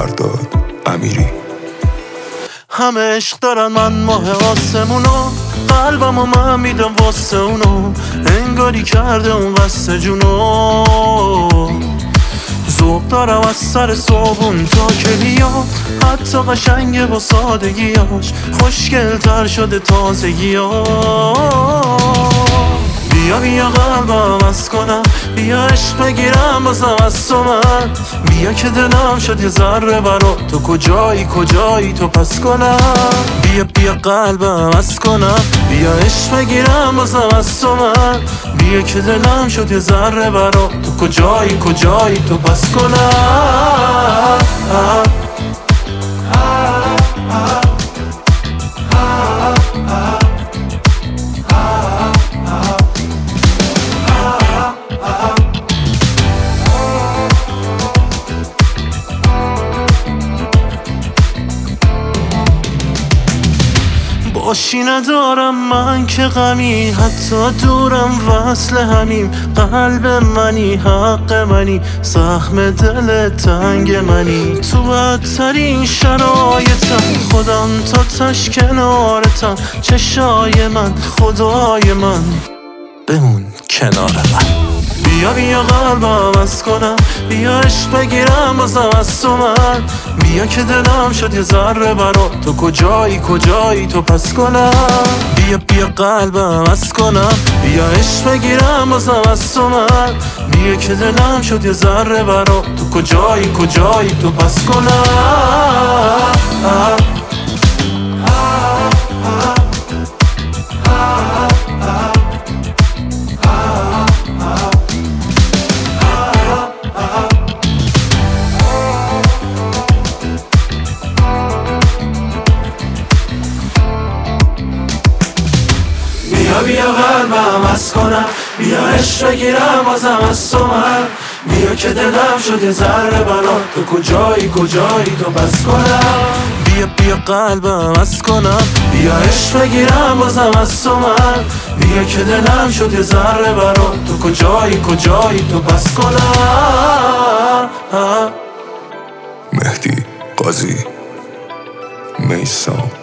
فرداد امیری. همه عشق دارن، من ماه آسمونو، قلبمو من میدم واسه اونو، انگاری کرده اون قصد جونو. ذوق دارم از سر صابون تا کلیا، حتی قشنگه با سادگیاش، خوشگل‌تر شده تازگیاش. بیا بیا قلبم از کنم، بیا عشق بگیرم بازم از تو من، بیا که دلم شد یه ذره برا تو، کجایی کجایی تو پس کنم. بیا بیا قلبم از کنم، بیا عشق بگیرم بازم از تو من، بیا که دلم شد یه ذره برا تو، کجایی کجایی تو پس کنم. باشی ندارم من که غمی، حتی دورم وصل همیم، قلب منی حق منی، زخم دل تنگ منی، تو بدترین شرایطم خودم تا تش کنارتم، چشای من خدای من بمون کنار من. بیا بیا قلبم از کنم، بیا عشق بگیرم بازم از تو من، بیا که دلم شد یه ذره برا تو، کجایی کجایی تو پس کنم. بیا بیا قلبم از کنم، بیا عشق بگیرم بازم از تو من، بیا که دلم شد یه ذره برا تو، کجایی کجایی تو پس کنم. بیا قلبم از کنم، بیا عشق بگیرم بازم از تو من، بیا که دلم شد یه ذره برا تو، کجایی کجایی تو پس کنم. بیا بیا قلبم از کنم، بیا عشق بگیرم بازم از تو من، بیا که دلم شد یه ذره برا تو، کجایی کجایی تو پس کنم. مهدی قاضی، میثم.